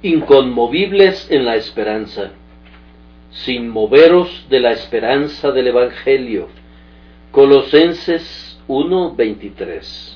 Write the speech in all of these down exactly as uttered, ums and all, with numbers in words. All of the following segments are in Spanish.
Inconmovibles en la esperanza, sin moveros de la esperanza del Evangelio. Colosenses uno veintitrés.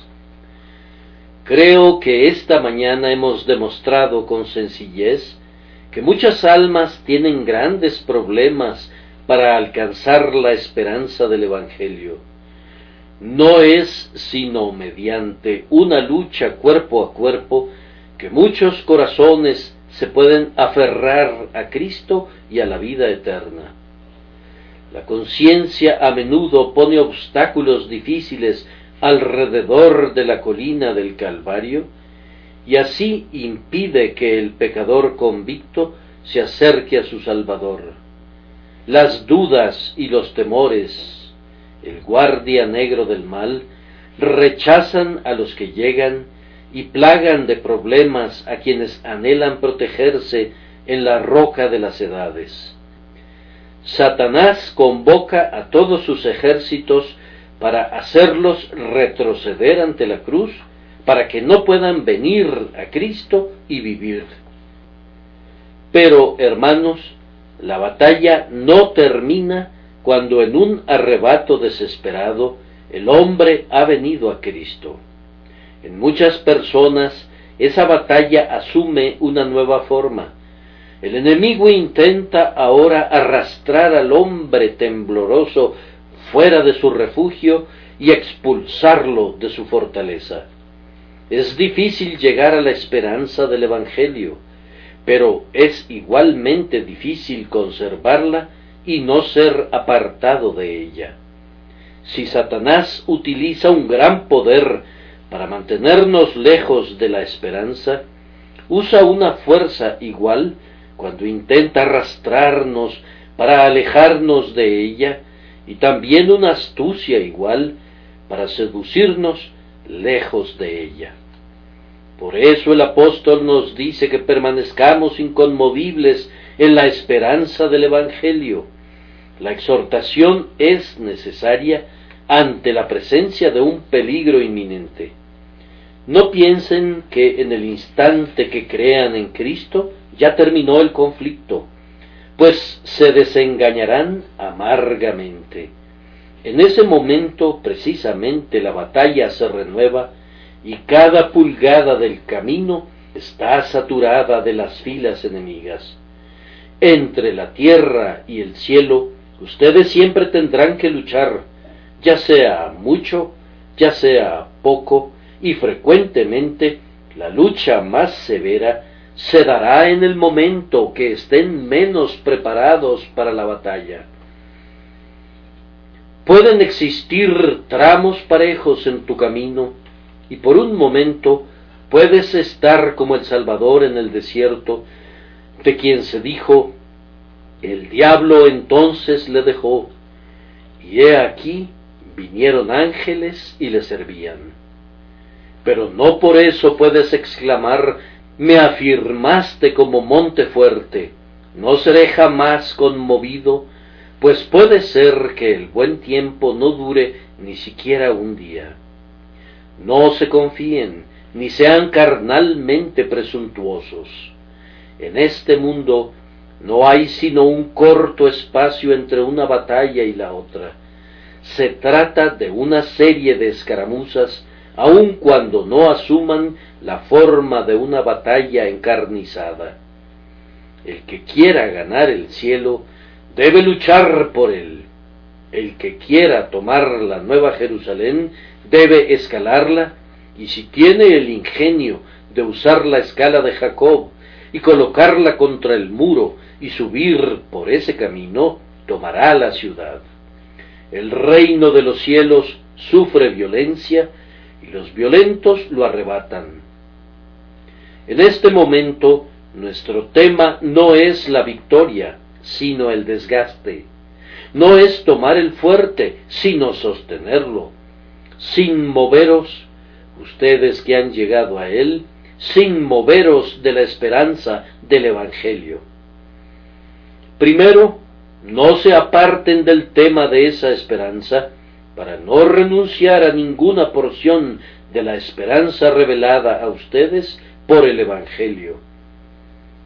Creo que esta mañana hemos demostrado con sencillez que muchas almas tienen grandes problemas para alcanzar la esperanza del Evangelio. No es sino mediante una lucha cuerpo a cuerpo que muchos corazones se pueden aferrar a Cristo y a la vida eterna. La conciencia a menudo pone obstáculos difíciles alrededor de la colina del Calvario y así impide que el pecador convicto se acerque a su Salvador. Las dudas y los temores, el guardia negro del mal, rechazan a los que llegan y plagan de problemas a quienes anhelan protegerse en la roca de las edades. Satanás convoca a todos sus ejércitos para hacerlos retroceder ante la cruz, para que no puedan venir a Cristo y vivir. Pero, hermanos, la batalla no termina cuando en un arrebato desesperado el hombre ha venido a Cristo. En muchas personas esa batalla asume una nueva forma. El enemigo intenta ahora arrastrar al hombre tembloroso fuera de su refugio y expulsarlo de su fortaleza. Es difícil llegar a la esperanza del Evangelio, pero es igualmente difícil conservarla y no ser apartado de ella. Si Satanás utiliza un gran poder para mantenernos lejos de la esperanza, usa una fuerza igual cuando intenta arrastrarnos para alejarnos de ella, y también una astucia igual para seducirnos lejos de ella. Por eso el apóstol nos dice que permanezcamos inconmovibles en la esperanza del Evangelio. La exhortación es necesaria ante la presencia de un peligro inminente. No piensen que en el instante que crean en Cristo ya terminó el conflicto, pues se desengañarán amargamente. En ese momento precisamente la batalla se renueva y cada pulgada del camino está saturada de las filas enemigas. Entre la tierra y el cielo ustedes siempre tendrán que luchar, ya sea mucho, ya sea poco, y frecuentemente la lucha más severa se dará en el momento que estén menos preparados para la batalla. Pueden existir tramos parejos en tu camino, y por un momento puedes estar como el Salvador en el desierto, de quien se dijo: el diablo entonces le dejó, y he aquí vinieron ángeles y le servían. Pero no por eso puedes exclamar: me afirmaste como monte fuerte, no seré jamás conmovido, pues puede ser que el buen tiempo no dure ni siquiera un día. No se confíen, ni sean carnalmente presuntuosos. En este mundo no hay sino un corto espacio entre una batalla y la otra. Se trata de una serie de escaramuzas, aun cuando no asuman la forma de una batalla encarnizada. El que quiera ganar el cielo debe luchar por él. El que quiera tomar la Nueva Jerusalén debe escalarla, y si tiene el ingenio de usar la escala de Jacob y colocarla contra el muro y subir por ese camino, tomará la ciudad. El reino de los cielos sufre violencia, y los violentos lo arrebatan. En este momento, nuestro tema no es la victoria, sino el desgaste. No es tomar el fuerte, sino sostenerlo. Sin moveros, ustedes que han llegado a él, sin moveros de la esperanza del Evangelio. Primero, no se aparten del tema de esa esperanza, para no renunciar a ninguna porción de la esperanza revelada a ustedes por el Evangelio.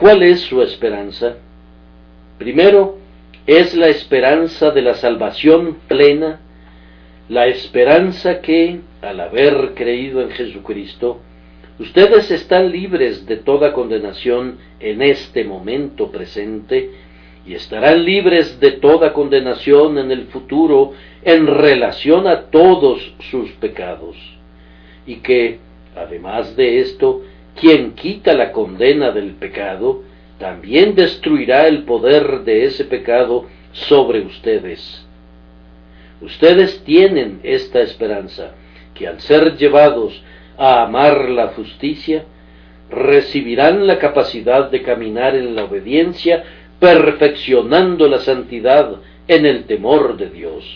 ¿Cuál es su esperanza? Primero, es la esperanza de la salvación plena, la esperanza que, al haber creído en Jesucristo, ustedes están libres de toda condenación en este momento presente y estarán libres de toda condenación en el futuro en relación a todos sus pecados. Y que, además de esto, quien quita la condena del pecado, también destruirá el poder de ese pecado sobre ustedes. Ustedes tienen esta esperanza, que al ser llevados a amar la justicia, recibirán la capacidad de caminar en la obediencia, perfeccionando la santidad en el temor de Dios.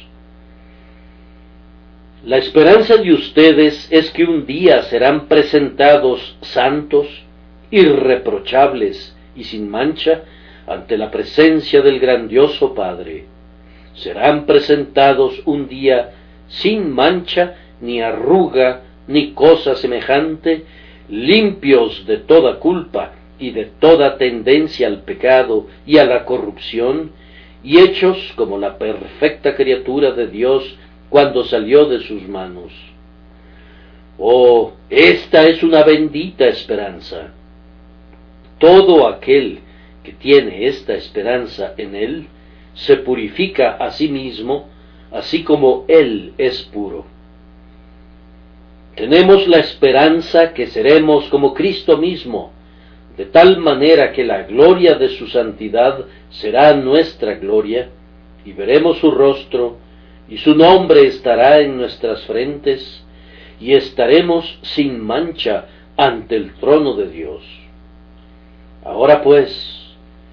La esperanza de ustedes es que un día serán presentados santos, irreprochables y sin mancha ante la presencia del grandioso Padre. Serán presentados un día sin mancha, ni arruga, ni cosa semejante, limpios de toda culpa y de toda tendencia al pecado y a la corrupción, y hechos como la perfecta criatura de Dios cuando salió de sus manos. Oh, esta es una bendita esperanza. Todo aquel que tiene esta esperanza en Él, se purifica a sí mismo, así como Él es puro. Tenemos la esperanza que seremos como Cristo mismo, de tal manera que la gloria de su santidad será nuestra gloria, y veremos su rostro, y su nombre estará en nuestras frentes, y estaremos sin mancha ante el trono de Dios. Ahora pues,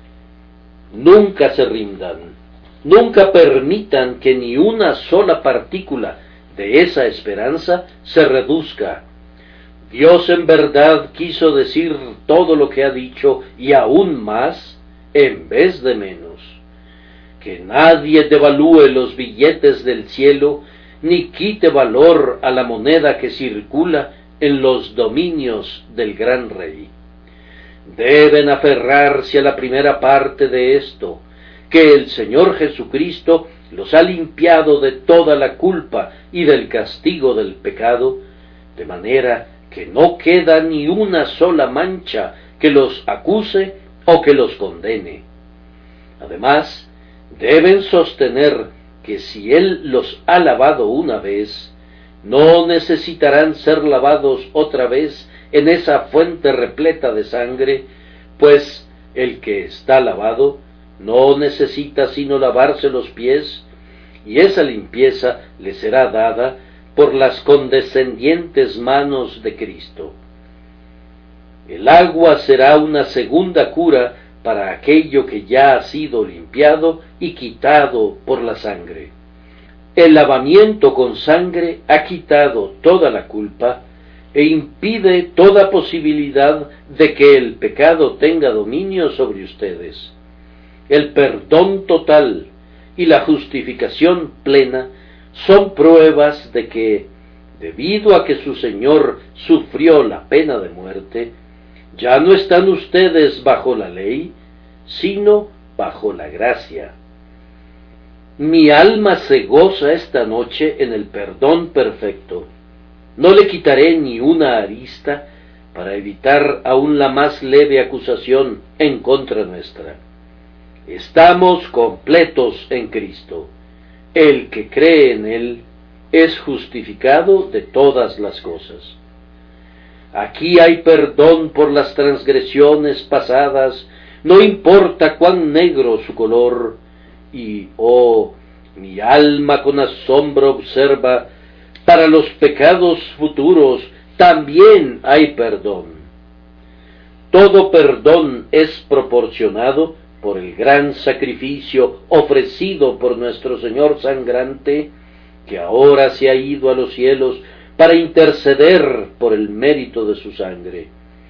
nunca se rindan, nunca permitan que ni una sola partícula de esa esperanza se reduzca. Dios en verdad quiso decir todo lo que ha dicho y aún más, en vez de menos. Que nadie devalúe los billetes del cielo, ni quite valor a la moneda que circula en los dominios del gran Rey. Deben aferrarse a la primera parte de esto, que el Señor Jesucristo los ha limpiado de toda la culpa y del castigo del pecado, de manera que no queda ni una sola mancha que los acuse o que los condene. Además, deben sostener que si Él los ha lavado una vez, no necesitarán ser lavados otra vez en esa fuente repleta de sangre, pues el que está lavado no necesita sino lavarse los pies, y esa limpieza le será dada por las condescendientes manos de Cristo. El agua será una segunda cura para aquello que ya ha sido limpiado y quitado por la sangre. El lavamiento con sangre ha quitado toda la culpa e impide toda posibilidad de que el pecado tenga dominio sobre ustedes. El perdón total y la justificación plena son pruebas de que, debido a que su Señor sufrió la pena de muerte, ya no están ustedes bajo la ley, sino bajo la gracia. Mi alma se goza esta noche en el perdón perfecto. No le quitaré ni una arista para evitar aún la más leve acusación en contra nuestra. Estamos completos en Cristo. El que cree en Él es justificado de todas las cosas. Aquí hay perdón por las transgresiones pasadas, no importa cuán negro su color, y, oh, mi alma con asombro observa, para los pecados futuros también hay perdón. Todo perdón es proporcionado por el gran sacrificio ofrecido por nuestro Señor sangrante, que ahora se ha ido a los cielos para interceder por el mérito de su sangre.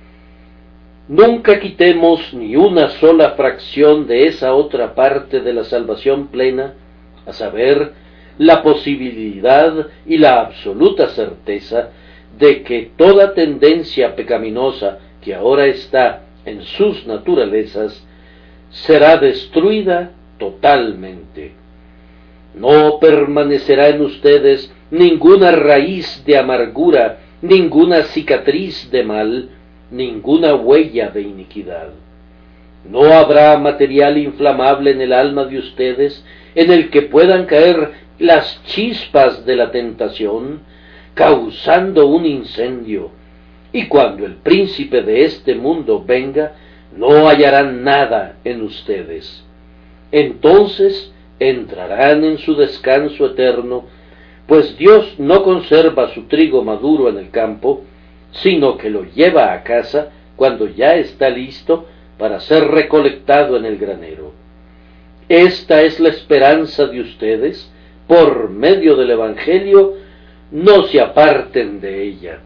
Nunca quitemos ni una sola fracción de esa otra parte de la salvación plena, a saber, la posibilidad y la absoluta certeza de que toda tendencia pecaminosa que ahora está en sus naturalezas, será destruida totalmente. No permanecerá en ustedes ninguna raíz de amargura, ninguna cicatriz de mal, ninguna huella de iniquidad. No habrá material inflamable en el alma de ustedes en el que puedan caer las chispas de la tentación, causando un incendio, y cuando el príncipe de este mundo venga, no hallarán nada en ustedes. Entonces entrarán en su descanso eterno, pues Dios no conserva su trigo maduro en el campo, sino que lo lleva a casa cuando ya está listo para ser recolectado en el granero. Esta es la esperanza de ustedes, por medio del Evangelio, no se aparten de ella.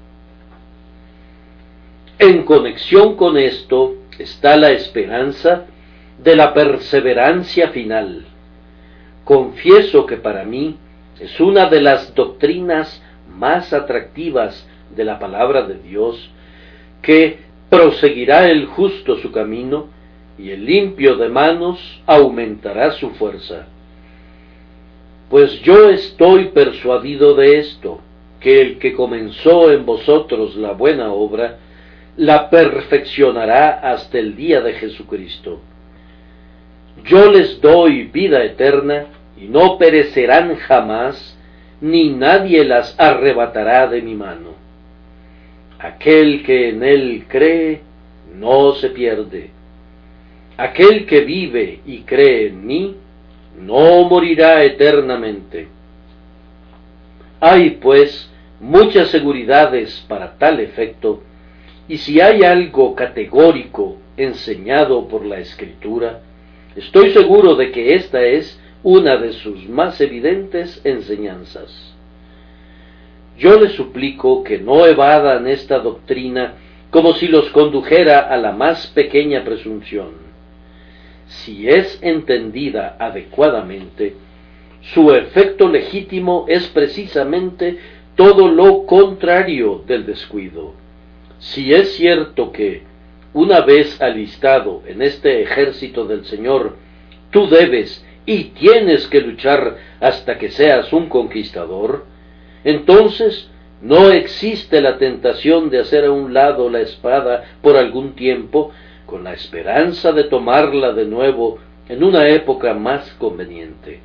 En conexión con esto está la esperanza de la perseverancia final. Confieso que para mí es una de las doctrinas más atractivas de la palabra de Dios, que proseguirá el justo su camino, y el limpio de manos aumentará su fuerza. Pues yo estoy persuadido de esto, que el que comenzó en vosotros la buena obra, la perfeccionará hasta el día de Jesucristo. Yo les doy vida eterna, y no perecerán jamás, ni nadie las arrebatará de mi mano. Aquel que en él cree, no se pierde. Aquel que vive y cree en mí, no morirá eternamente. Hay, pues, muchas seguridades para tal efecto, y si hay algo categórico enseñado por la Escritura, estoy seguro de que esta es una de sus más evidentes enseñanzas. Yo les suplico que no evadan esta doctrina como si los condujera a la más pequeña presunción. Si es entendida adecuadamente, su efecto legítimo es precisamente todo lo contrario del descuido. Si es cierto que, una vez alistado en este ejército del Señor, tú debes y tienes que luchar hasta que seas un conquistador, entonces no existe la tentación de hacer a un lado la espada por algún tiempo, con la esperanza de tomarla de nuevo en una época más conveniente.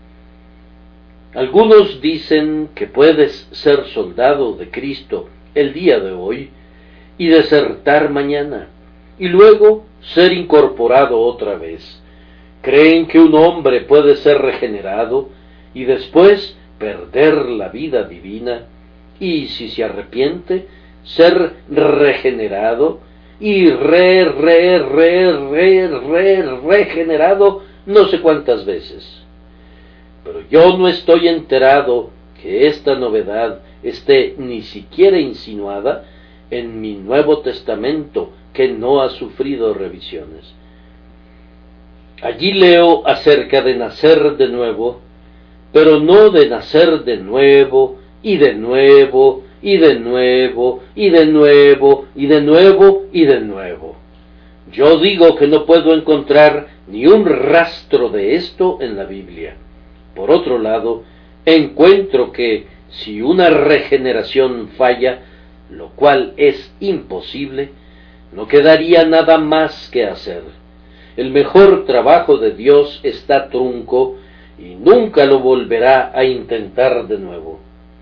Algunos dicen que puedes ser soldado de Cristo el día de hoy y desertar mañana, y luego ser incorporado otra vez. Creen que un hombre puede ser regenerado y después perder la vida divina, y si se arrepiente, ser regenerado y re, re, re, re, re, regenerado no sé cuántas veces. Pero yo no estoy enterado que esta novedad esté ni siquiera insinuada en mi Nuevo Testamento, que no ha sufrido revisiones. Allí leo acerca de nacer de nuevo, pero no de nacer de nuevo, y de nuevo, y de nuevo, y de nuevo, y de nuevo, y de nuevo. Yo digo que no puedo encontrar ni un rastro de esto en la Biblia. Por otro lado, encuentro que si una regeneración falla, lo cual es imposible, no quedaría nada más que hacer. El mejor trabajo de Dios está trunco y nunca lo volverá a intentar de nuevo.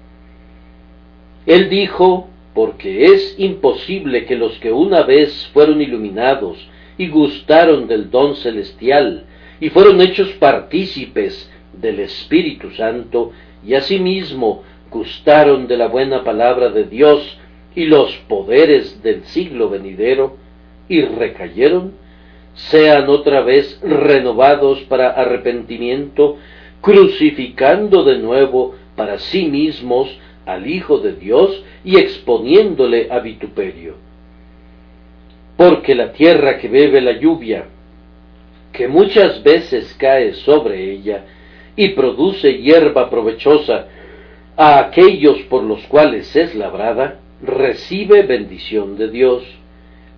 Él dijo, porque es imposible que los que una vez fueron iluminados y gustaron del don celestial y fueron hechos partícipes del Espíritu Santo y asimismo gustaron de la buena palabra de Dios y los poderes del siglo venidero y recayeron, sean otra vez renovados para arrepentimiento, crucificando de nuevo para sí mismos al Hijo de Dios y exponiéndole a vituperio. Porque la tierra que bebe la lluvia, que muchas veces cae sobre ella y produce hierba provechosa a aquellos por los cuales es labrada, recibe bendición de Dios.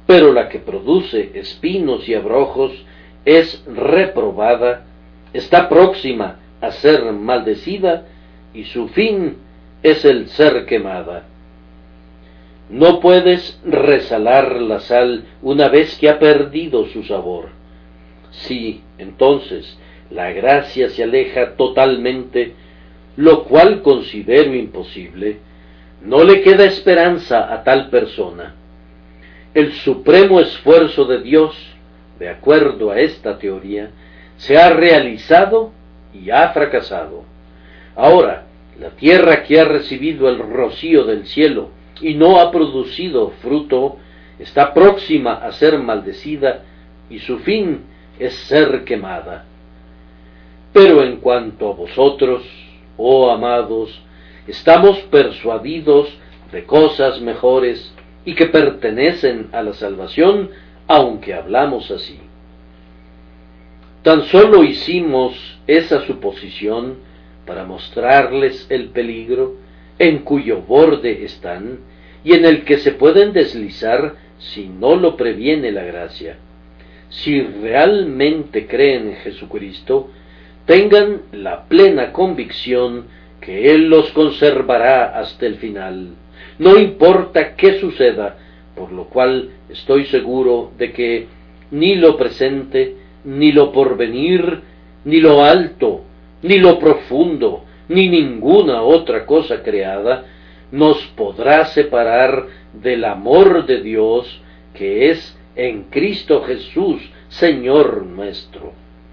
pero la que produce espinos y abrojos es reprobada, está próxima a ser maldecida, y su fin es el ser quemada. No puedes resalar la sal una vez que ha perdido su sabor. Si, entonces, la gracia se aleja totalmente, lo cual considero imposible, no le queda esperanza a tal persona. El supremo esfuerzo de Dios, de acuerdo a esta teoría, se ha realizado y ha fracasado. Ahora, la tierra que ha recibido el rocío del cielo y no ha producido fruto, está próxima a ser maldecida, y su fin es ser quemada. Pero en cuanto a vosotros, oh amados, estamos persuadidos de cosas mejores y que pertenecen a la salvación, aunque hablamos así. Tan solo hicimos esa suposición para mostrarles el peligro en cuyo borde están y en el que se pueden deslizar si no lo previene la gracia. Si realmente creen en Jesucristo, tengan la plena convicción que Él los conservará hasta el final, no importa qué suceda, por lo cual estoy seguro de que ni lo presente, ni lo porvenir, ni lo alto, ni lo profundo, ni ninguna otra cosa creada nos podrá separar del amor de Dios que es en Cristo Jesús, Señor nuestro.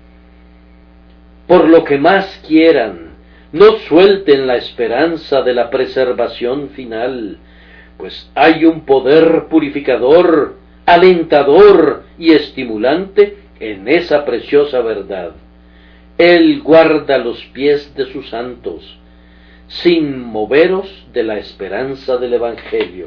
Por lo que más quieran, no suelten la esperanza de la preservación final, pues hay un poder purificador, alentador y estimulante en esa preciosa verdad. Él guarda los pies de sus santos, sin moveros de la esperanza del Evangelio.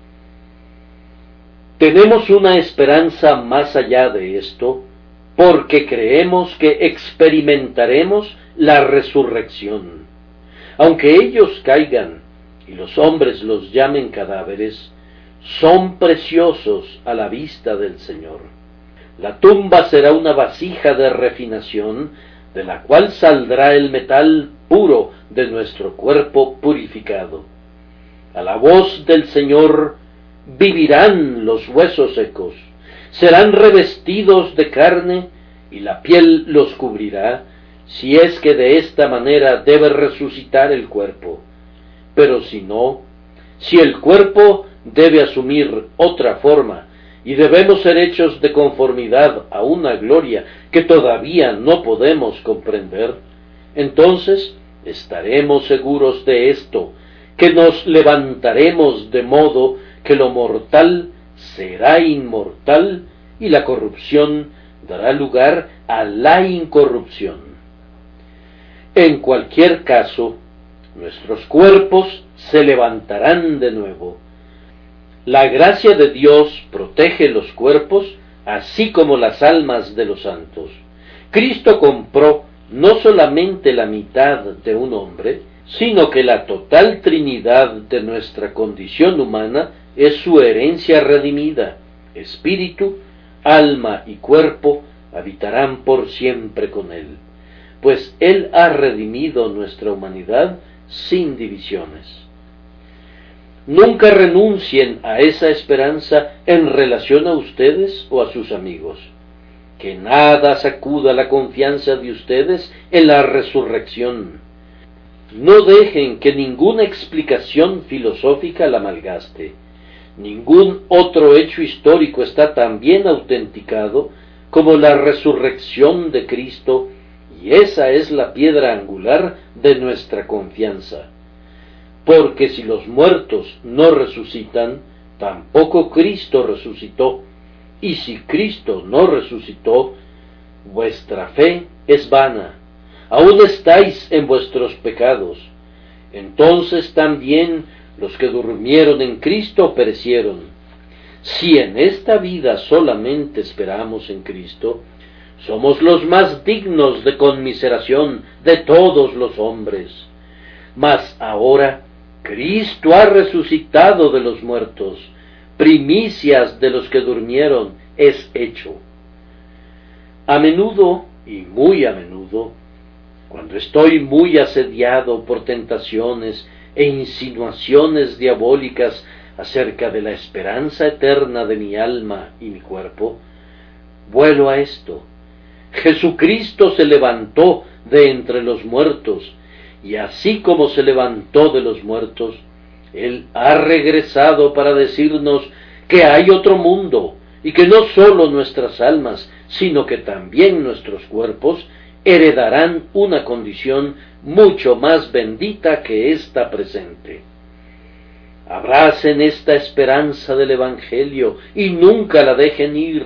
Tenemos una esperanza más allá de esto, porque creemos que experimentaremos la resurrección. Aunque ellos caigan y los hombres los llamen cadáveres, son preciosos a la vista del Señor. La tumba será una vasija de refinación, de la cual saldrá el metal puro de nuestro cuerpo purificado. A la voz del Señor vivirán los huesos secos, serán revestidos de carne y la piel los cubrirá, si es que de esta manera debe resucitar el cuerpo. Pero si no, si el cuerpo debe asumir otra forma y debemos ser hechos de conformidad a una gloria que todavía no podemos comprender, entonces estaremos seguros de esto, que nos levantaremos de modo que lo mortal será inmortal y la corrupción dará lugar a la incorrupción. En cualquier caso, nuestros cuerpos se levantarán de nuevo. La gracia de Dios protege los cuerpos, así como las almas de los santos. Cristo compró no solamente la mitad de un hombre, sino que la total Trinidad de nuestra condición humana es su herencia redimida. Espíritu, alma y cuerpo habitarán por siempre con Él, pues Él ha redimido nuestra humanidad sin divisiones. Nunca renuncien a esa esperanza en relación a ustedes o a sus amigos. Que nada sacuda la confianza de ustedes en la resurrección. No dejen que ninguna explicación filosófica la malgaste. Ningún otro hecho histórico está tan bien autenticado como la resurrección de Cristo, y esa es la piedra angular de nuestra confianza. Porque si los muertos no resucitan, tampoco Cristo resucitó, y si Cristo no resucitó, vuestra fe es vana, aún estáis en vuestros pecados. Entonces también los que durmieron en Cristo perecieron. Si en esta vida solamente esperamos en Cristo, somos los más dignos de conmiseración de todos los hombres. Mas ahora Cristo ha resucitado de los muertos, primicias de los que durmieron, es hecho. A menudo, y muy a menudo, cuando estoy muy asediado por tentaciones e insinuaciones diabólicas acerca de la esperanza eterna de mi alma y mi cuerpo, vuelo a esto: Jesucristo se levantó de entre los muertos, y así como se levantó de los muertos, Él ha regresado para decirnos que hay otro mundo, y que no sólo nuestras almas, sino que también nuestros cuerpos heredarán una condición mucho más bendita que esta presente. Abracen esta esperanza del Evangelio y nunca la dejen ir.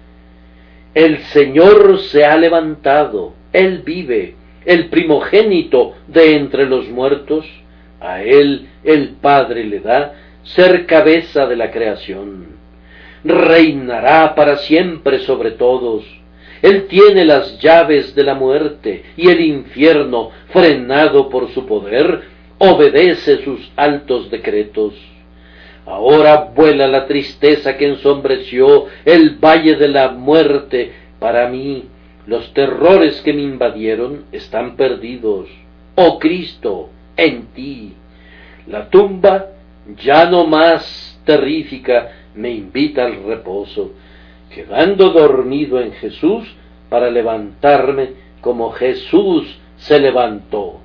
El Señor se ha levantado, Él vive, el primogénito de entre los muertos. A Él el Padre le da ser cabeza de la creación. Reinará para siempre sobre todos. Él tiene las llaves de la muerte, y el infierno, frenado por su poder, obedece sus altos decretos. Ahora vuela la tristeza que ensombreció el valle de la muerte. Para mí, los terrores que me invadieron están perdidos. Oh Cristo, en ti. La tumba, ya no más terrífica, me invita al reposo, quedando dormido en Jesús para levantarme como Jesús se levantó.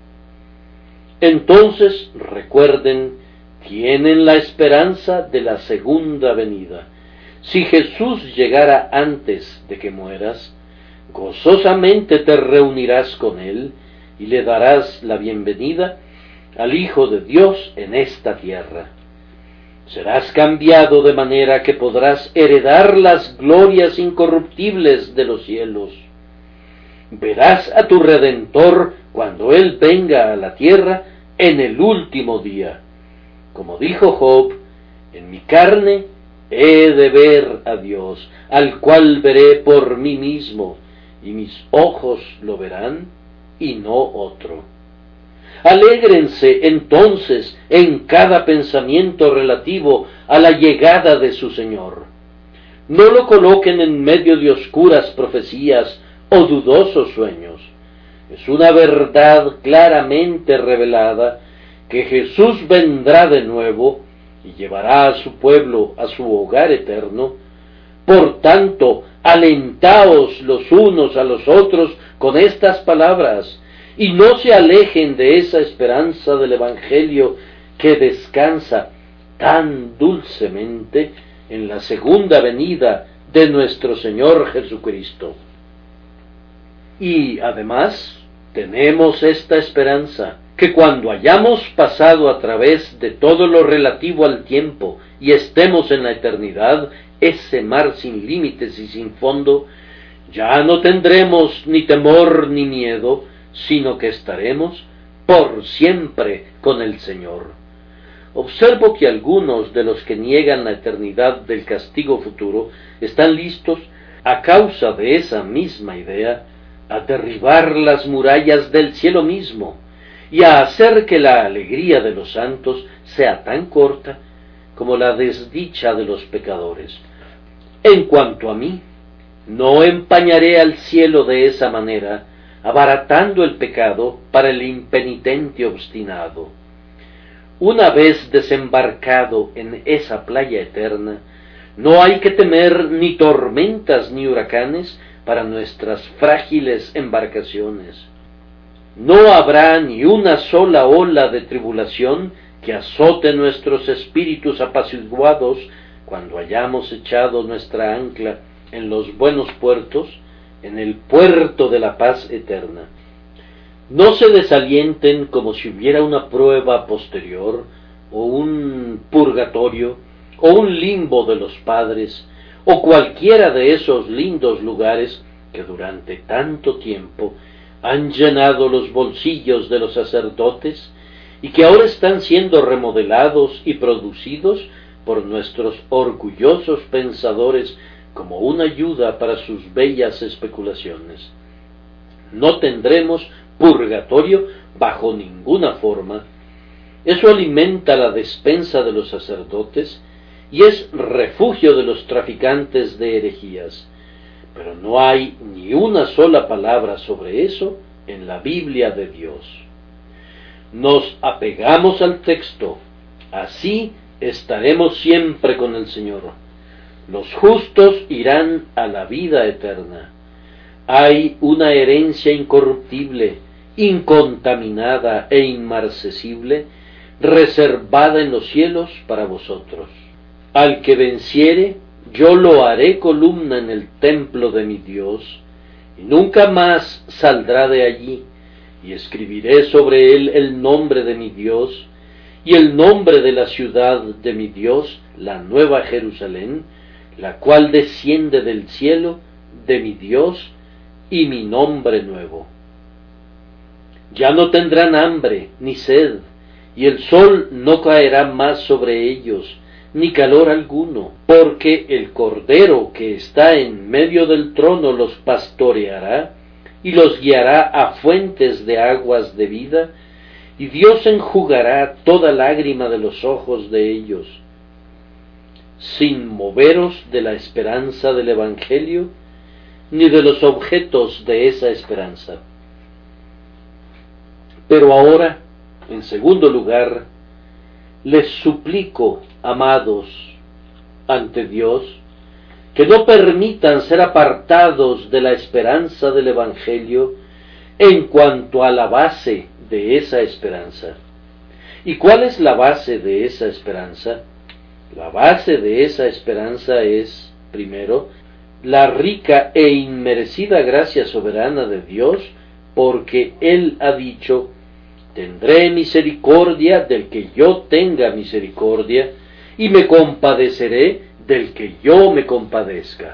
Entonces, recuerden, tienen la esperanza de la segunda venida. Si Jesús llegara antes de que mueras, gozosamente te reunirás con Él y le darás la bienvenida al Hijo de Dios en esta tierra. Serás cambiado de manera que podrás heredar las glorias incorruptibles de los cielos. Verás a tu Redentor cuando Él venga a la tierra en el último día. Como dijo Job, en mi carne he de ver a Dios, al cual veré por mí mismo, y mis ojos lo verán, y no otro. Alégrense entonces en cada pensamiento relativo a la llegada de su Señor. No lo coloquen en medio de oscuras profecías o dudosos sueños. Es una verdad claramente revelada que Jesús vendrá de nuevo y llevará a su pueblo a su hogar eterno. Por tanto, alentaos los unos a los otros con estas palabras, y no se alejen de esa esperanza del Evangelio que descansa tan dulcemente en la segunda venida de nuestro Señor Jesucristo. Y además tenemos esta esperanza, que cuando hayamos pasado a través de todo lo relativo al tiempo y estemos en la eternidad, ese mar sin límites y sin fondo, ya no tendremos ni temor ni miedo, sino que estaremos por siempre con el Señor. Observo que algunos de los que niegan la eternidad del castigo futuro están listos, a causa de esa misma idea, a derribar las murallas del cielo mismo y a hacer que la alegría de los santos sea tan corta como la desdicha de los pecadores. En cuanto a mí, no empañaré al cielo de esa manera, abaratando el pecado para el impenitente obstinado. Una vez desembarcado en esa playa eterna, no hay que temer ni tormentas ni huracanes para nuestras frágiles embarcaciones. No habrá ni una sola ola de tribulación que azote nuestros espíritus apaciguados cuando hayamos echado nuestra ancla en los buenos puertos, en el puerto de la paz eterna. No se desalienten como si hubiera una prueba posterior, o un purgatorio, o un limbo de los padres, o cualquiera de esos lindos lugares que durante tanto tiempo han llenado los bolsillos de los sacerdotes y que ahora están siendo remodelados y producidos por nuestros orgullosos pensadores como una ayuda para sus bellas especulaciones. No tendremos purgatorio bajo ninguna forma. Eso alimenta la despensa de los sacerdotes y es refugio de los traficantes de herejías. Pero no hay ni una sola palabra sobre eso en la Biblia de Dios. Nos apegamos al texto, así estaremos siempre con el Señor. Los justos irán a la vida eterna. Hay una herencia incorruptible, incontaminada e inmarcesible, reservada en los cielos para vosotros. Al que venciere, yo lo haré columna en el templo de mi Dios, y nunca más saldrá de allí, y escribiré sobre él el nombre de mi Dios, y el nombre de la ciudad de mi Dios, la nueva Jerusalén, la cual desciende del cielo de mi Dios, y mi nombre nuevo. Ya no tendrán hambre ni sed, y el sol no caerá más sobre ellos, ni calor alguno, porque el Cordero que está en medio del trono los pastoreará, y los guiará a fuentes de aguas de vida, y Dios enjugará toda lágrima de los ojos de ellos. Sin moveros de la esperanza del Evangelio, ni de los objetos de esa esperanza. Pero ahora, en segundo lugar, les suplico, amados, ante Dios, que no permitan ser apartados de la esperanza del Evangelio en cuanto a la base de esa esperanza. ¿Y cuál es la base de esa esperanza? La base de esa esperanza es, primero, la rica e inmerecida gracia soberana de Dios, porque Él ha dicho: tendré misericordia del que yo tenga misericordia, y me compadeceré del que yo me compadezca.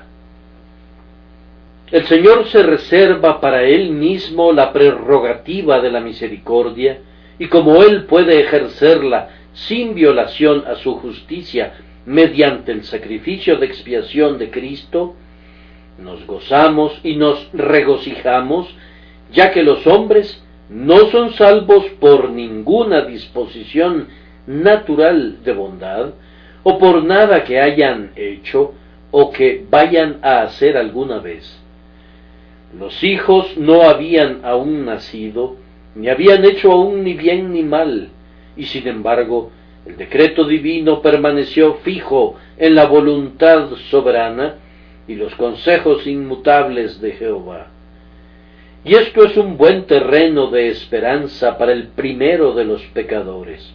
El Señor se reserva para Él mismo la prerrogativa de la misericordia, y como Él puede ejercerla sin violación a su justicia mediante el sacrificio de expiación de Cristo, nos gozamos y nos regocijamos, ya que los hombres no son salvos por ninguna disposición natural de bondad, o por nada que hayan hecho o que vayan a hacer alguna vez. Los hijos no habían aún nacido, ni habían hecho aún ni bien ni mal, y sin embargo el decreto divino permaneció fijo en la voluntad soberana y los consejos inmutables de Jehová. Y esto es un buen terreno de esperanza para el primero de los pecadores.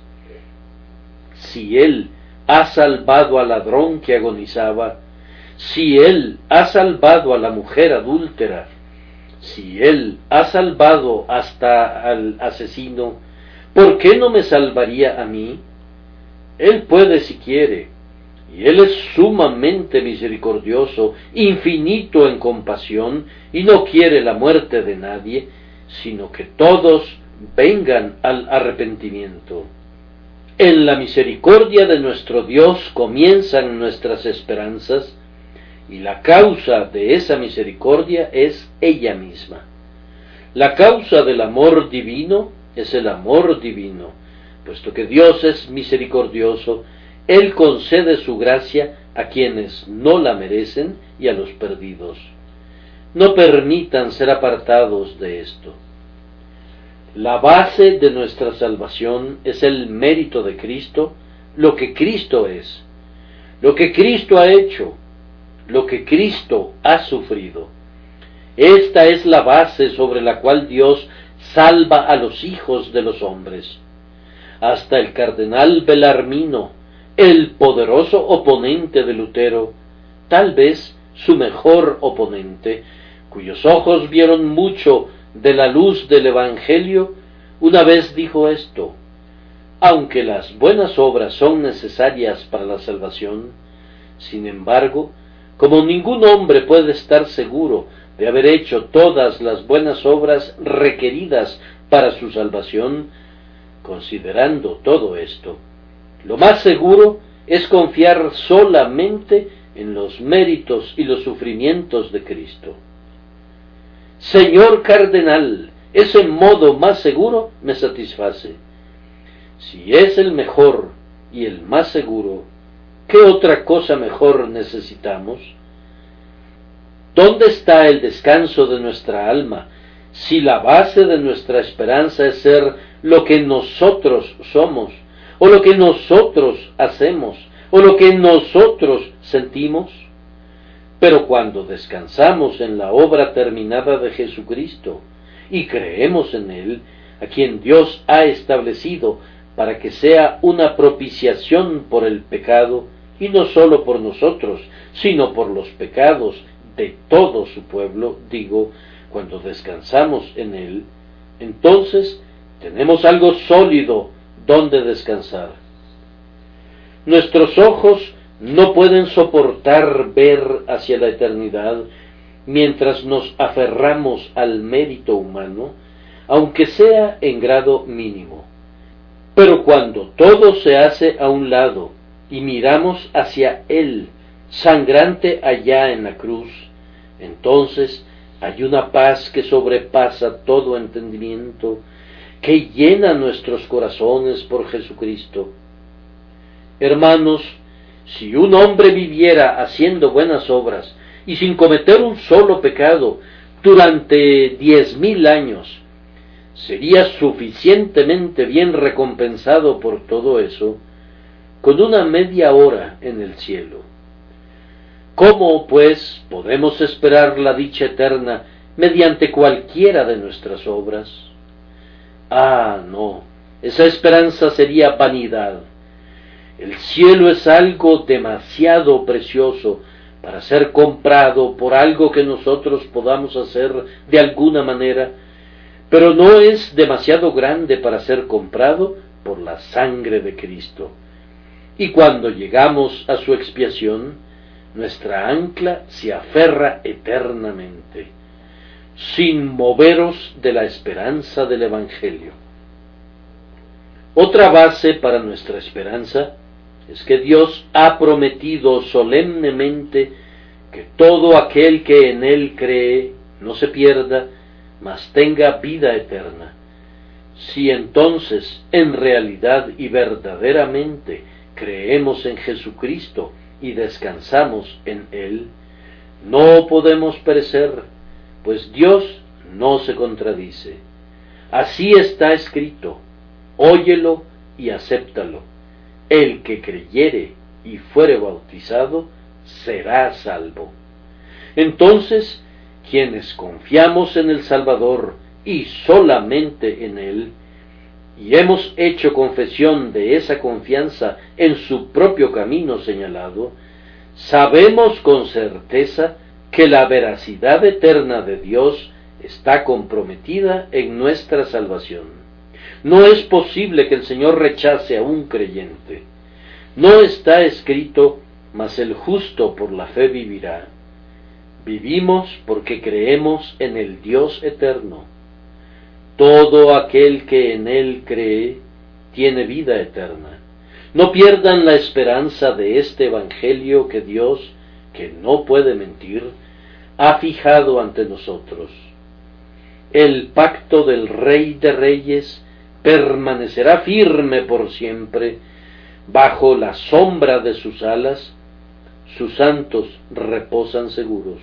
Si Él ha salvado al ladrón que agonizaba, si Él ha salvado a la mujer adúltera, si Él ha salvado hasta al asesino, ¿por qué no me salvaría a mí? Él puede si quiere, y Él es sumamente misericordioso, infinito en compasión, y no quiere la muerte de nadie, sino que todos vengan al arrepentimiento. En la misericordia de nuestro Dios comienzan nuestras esperanzas, y la causa de esa misericordia es ella misma. La causa del amor divino es el amor divino, puesto que Dios es misericordioso. Él concede su gracia a quienes no la merecen y a los perdidos. No permitan ser apartados de esto. La base de nuestra salvación es el mérito de Cristo, lo que Cristo es, lo que Cristo ha hecho, lo que Cristo ha sufrido. Esta es la base sobre la cual Dios salva a los hijos de los hombres. Hasta el cardenal Bellarmino, el poderoso oponente de Lutero, tal vez su mejor oponente, cuyos ojos vieron mucho de la luz del Evangelio, una vez dijo esto: aunque las buenas obras son necesarias para la salvación, sin embargo, como ningún hombre puede estar seguro de haber hecho todas las buenas obras requeridas para su salvación, considerando todo esto, lo más seguro es confiar solamente en los méritos y los sufrimientos de Cristo. Señor cardenal, ese modo más seguro me satisface. Si es el mejor y el más seguro, ¿qué otra cosa mejor necesitamos? ¿Dónde está el descanso de nuestra alma si la base de nuestra esperanza es ser lo que nosotros somos, o lo que nosotros hacemos, o lo que nosotros sentimos? Pero cuando descansamos en la obra terminada de Jesucristo y creemos en Él, a quien Dios ha establecido para que sea una propiciación por el pecado, y no sólo por nosotros, sino por los pecados de todo su pueblo, digo, cuando descansamos en Él, entonces tenemos algo sólido donde descansar. Nuestros ojos no pueden soportar ver hacia la eternidad mientras nos aferramos al mérito humano, aunque sea en grado mínimo. Pero cuando todo se hace a un lado y miramos hacia Él, sangrante allá en la cruz, entonces hay una paz que sobrepasa todo entendimiento, que llena nuestros corazones por Jesucristo. Hermanos, si un hombre viviera haciendo buenas obras y sin cometer un solo pecado durante diez mil años, sería suficientemente bien recompensado por todo eso con una media hora en el cielo. ¿Cómo, pues, podemos esperar la dicha eterna mediante cualquiera de nuestras obras? Ah, no, esa esperanza sería vanidad. El cielo es algo demasiado precioso para ser comprado por algo que nosotros podamos hacer de alguna manera, pero no es demasiado grande para ser comprado por la sangre de Cristo. Y cuando llegamos a su expiación, nuestra ancla se aferra eternamente, sin moveros de la esperanza del Evangelio. Otra base para nuestra esperanza es que Dios ha prometido solemnemente que todo aquel que en Él cree no se pierda, mas tenga vida eterna. Si entonces, en realidad y verdaderamente, creemos en Jesucristo y descansamos en Él, no podemos perecer, pues Dios no se contradice. Así está escrito: óyelo y acéptalo. El que creyere y fuere bautizado será salvo. Entonces, quienes confiamos en el Salvador y solamente en Él, y hemos hecho confesión de esa confianza en su propio camino señalado, sabemos con certeza que la veracidad eterna de Dios está comprometida en nuestra salvación. No es posible que el Señor rechace a un creyente. No está escrito: mas el justo por la fe vivirá. Vivimos porque creemos en el Dios eterno. Todo aquel que en Él cree tiene vida eterna. No pierdan la esperanza de este Evangelio que Dios, que no puede mentir, ha fijado ante nosotros. El pacto del Rey de Reyes permanecerá firme por siempre. Bajo la sombra de sus alas, sus santos reposan seguros.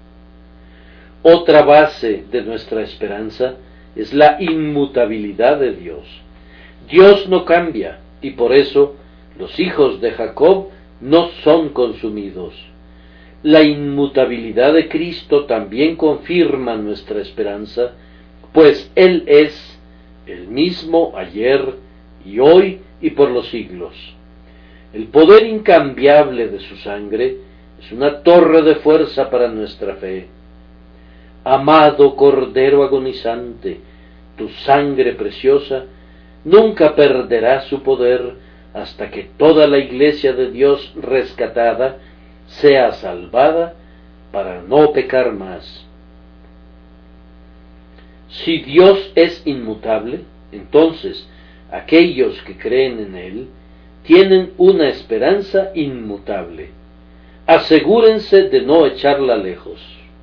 Otra base de nuestra esperanza es la inmutabilidad de Dios. Dios no cambia, y por eso los hijos de Jacob no son consumidos. La inmutabilidad de Cristo también confirma nuestra esperanza, pues Él es el mismo ayer y hoy y por los siglos. El poder incambiable de su sangre es una torre de fuerza para nuestra fe. Amado Cordero agonizante, tu sangre preciosa nunca perderá su poder hasta que toda la Iglesia de Dios rescatada sea salvada para no pecar más. Si Dios es inmutable, entonces aquellos que creen en Él tienen una esperanza inmutable. Asegúrense de no echarla lejos.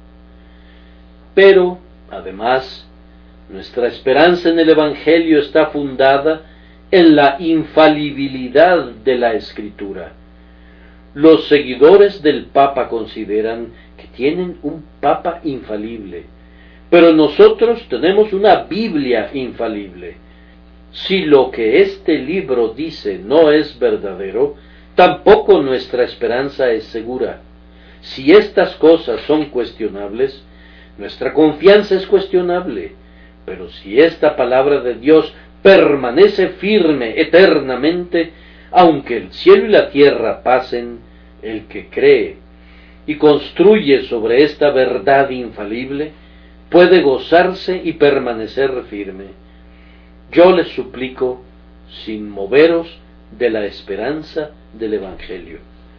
Pero, además, nuestra esperanza en el Evangelio está fundada en la infalibilidad de la Escritura. los seguidores del Papa consideran que tienen un Papa infalible, pero nosotros tenemos una Biblia infalible. Si lo que este libro dice no es verdadero, tampoco nuestra esperanza es segura. Si estas cosas son cuestionables, nuestra confianza es cuestionable, pero si esta palabra de Dios permanece firme eternamente, aunque el cielo y la tierra pasen, el que cree y construye sobre esta verdad infalible, puede gozarse y permanecer firme. Yo les suplico, sin moveros de la esperanza del Evangelio.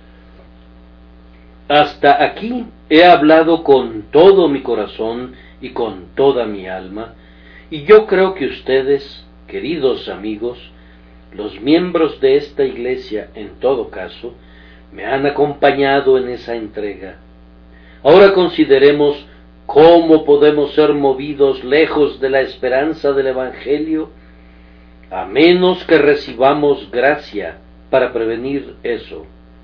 Hasta aquí he hablado con todo mi corazón y con toda mi alma, y yo creo que ustedes, queridos amigos, los miembros de esta iglesia, en todo caso, me han acompañado en esa entrega. Ahora consideremos cómo podemos ser movidos lejos de la esperanza del Evangelio, a menos que recibamos gracia para prevenir eso.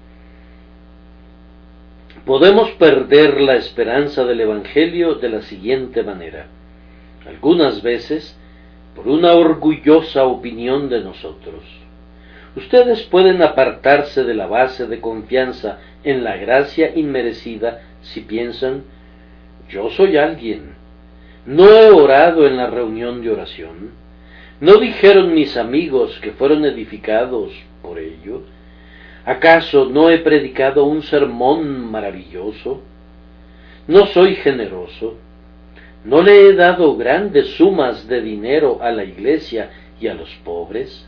Podemos perder la esperanza del Evangelio de la siguiente manera. Algunas veces, por una orgullosa opinión de nosotros. Ustedes pueden apartarse de la base de confianza en la gracia inmerecida si piensan, yo soy alguien, no he orado en la reunión de oración, no dijeron mis amigos que fueron edificados por ello, ¿acaso no he predicado un sermón maravilloso? ¿No soy generoso? ¿No le he dado grandes sumas de dinero a la iglesia y a los pobres?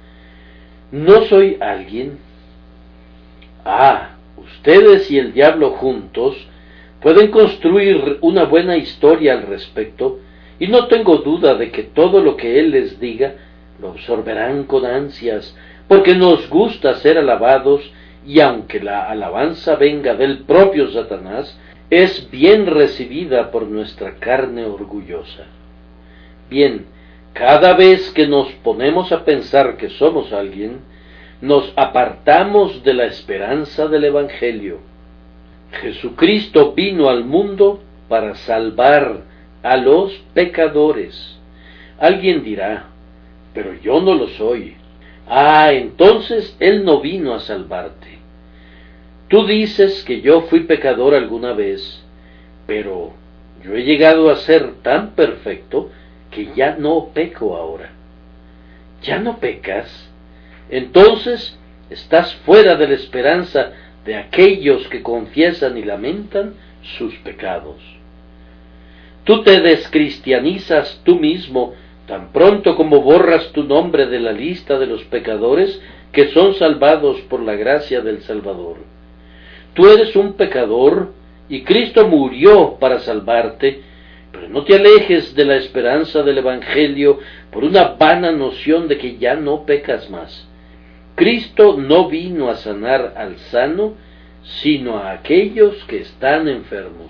¿No soy alguien? Ah, ustedes y el diablo juntos pueden construir una buena historia al respecto, y no tengo duda de que todo lo que él les diga lo absorberán con ansias, porque nos gusta ser alabados, y aunque la alabanza venga del propio Satanás, es bien recibida por nuestra carne orgullosa. Bien, cada vez que nos ponemos a pensar que somos alguien, nos apartamos de la esperanza del Evangelio. Jesucristo vino al mundo para salvar a los pecadores. Alguien dirá, pero yo no lo soy. Ah, entonces Él no vino a salvarte. Tú dices que yo fui pecador alguna vez, pero yo he llegado a ser tan perfecto que ya no peco ahora. ¿Ya no pecas? Entonces estás fuera de la esperanza de aquellos que confiesan y lamentan sus pecados. Tú te descristianizas tú mismo tan pronto como borras tu nombre de la lista de los pecadores que son salvados por la gracia del Salvador. Tú eres un pecador y Cristo murió para salvarte, pero no te alejes de la esperanza del Evangelio por una vana noción de que ya no pecas más. Cristo no vino a sanar al sano, sino a aquellos que están enfermos.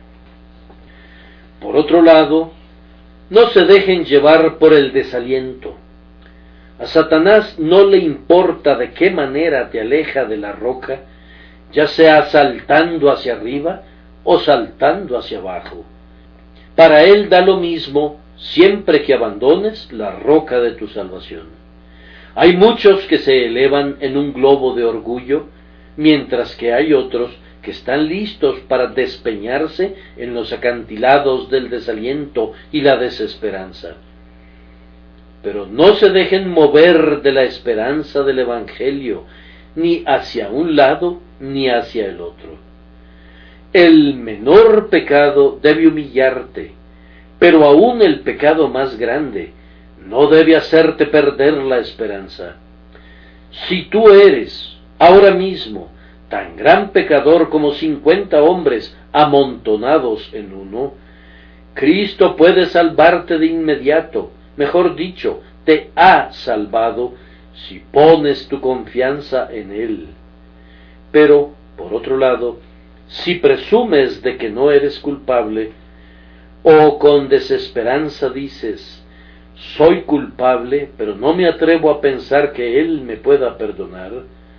Por otro lado, no se dejen llevar por el desaliento. A Satanás no le importa de qué manera te aleja de la roca, ya sea saltando hacia arriba o saltando hacia abajo. Para él da lo mismo siempre que abandones la roca de tu salvación. Hay muchos que se elevan en un globo de orgullo, mientras que hay otros que están listos para despeñarse en los acantilados del desaliento y la desesperanza. Pero no se dejen mover de la esperanza del Evangelio, ni hacia un lado ni hacia el otro. El menor pecado debe humillarte, pero aún el pecado más grande no debe hacerte perder la esperanza. Si tú eres, ahora mismo, tan gran pecador como cincuenta hombres amontonados en uno, Cristo puede salvarte de inmediato, mejor dicho, te ha salvado si pones tu confianza en Él. Pero, por otro lado, si presumes de que no eres culpable, o con desesperanza dices, soy culpable, pero no me atrevo a pensar que Él me pueda perdonar,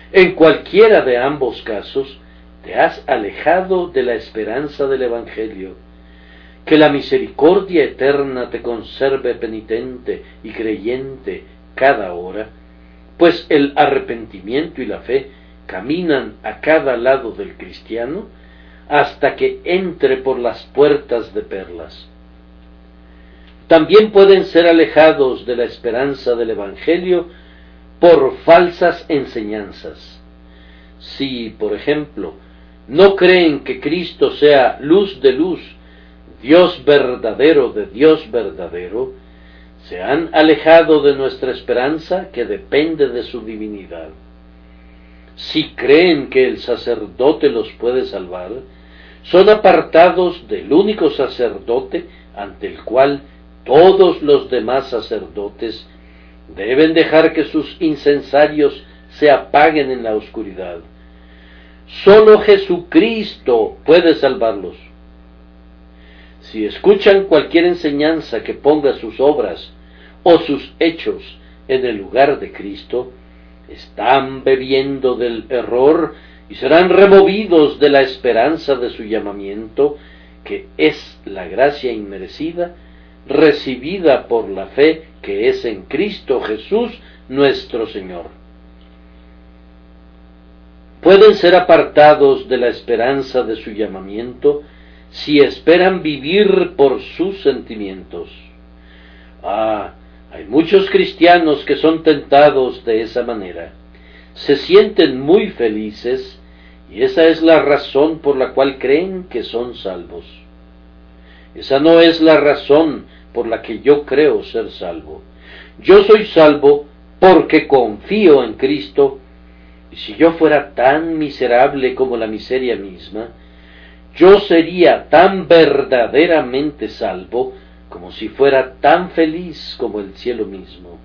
En cualquiera de ambos casos, te has alejado de la esperanza del Evangelio. Que la misericordia eterna te conserve penitente y creyente cada hora, pues el arrepentimiento y la fe caminan a cada lado del cristiano hasta que entre por las puertas de perlas. También pueden ser alejados de la esperanza del Evangelio por falsas enseñanzas. Si, por ejemplo, no creen que Cristo sea luz de luz, Dios verdadero de Dios verdadero, se han alejado de nuestra esperanza que depende de su divinidad. Si creen que el sacerdote los puede salvar, son apartados del único sacerdote ante el cual todos los demás sacerdotes deben dejar que sus incensarios se apaguen en la oscuridad. Sólo Jesucristo puede salvarlos. Si escuchan cualquier enseñanza que ponga sus obras o sus hechos en el lugar de Cristo, están bebiendo del error y serán removidos de la esperanza de su llamamiento, que es la gracia inmerecida, recibida por la fe que es en Cristo Jesús nuestro Señor. Pueden ser apartados de la esperanza de su llamamiento si esperan vivir por sus sentimientos. Ah, hay muchos cristianos que son tentados de esa manera. Se sienten muy felices y esa es la razón por la cual creen que son salvos. Esa no es la razón por la que yo creo ser salvo. Yo soy salvo porque confío en Cristo, y si yo fuera tan miserable como la miseria misma, yo sería tan verdaderamente salvo como si fuera tan feliz como el cielo mismo.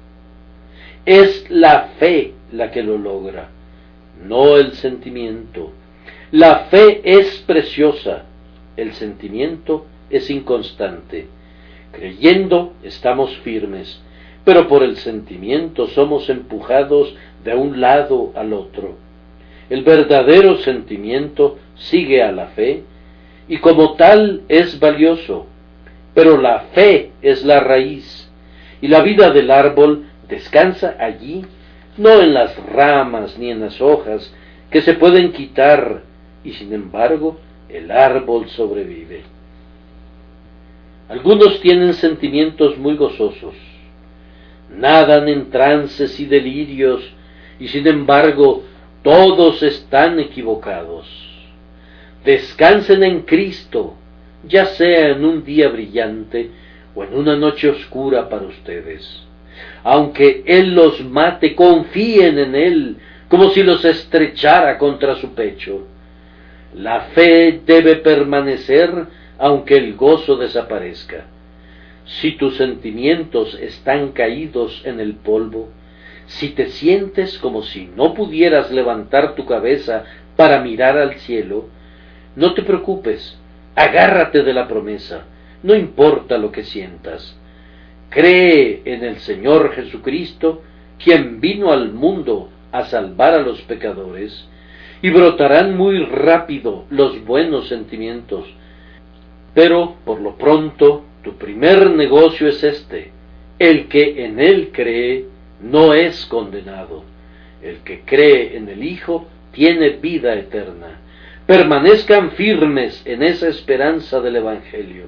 Es la fe la que lo logra, no el sentimiento. La fe es preciosa, el sentimiento es inconstante. Creyendo estamos firmes, pero por el sentimiento somos empujados de un lado al otro. El verdadero sentimiento sigue a la fe, y como tal es valioso, pero la fe es la raíz, y la vida del árbol descansa allí, no en las ramas ni en las hojas, que se pueden quitar, y sin embargo el árbol sobrevive. Algunos tienen sentimientos muy gozosos, nadan en trances y delirios, y sin embargo todos están equivocados. Descansen en Cristo, ya sea en un día brillante o en una noche oscura para ustedes. Aunque Él los mate, confíen en Él, como si los estrechara contra su pecho. La fe debe permanecer aunque el gozo desaparezca. Si tus sentimientos están caídos en el polvo, si te sientes como si no pudieras levantar tu cabeza para mirar al cielo, no te preocupes, agárrate de la promesa, no importa lo que sientas. Cree en el Señor Jesucristo, quien vino al mundo a salvar a los pecadores, y brotarán muy rápido los buenos sentimientos. Pero, por lo pronto, tu primer negocio es este: el que en Él cree no es condenado. El que cree en el Hijo tiene vida eterna. Permanezcan firmes en esa esperanza del Evangelio.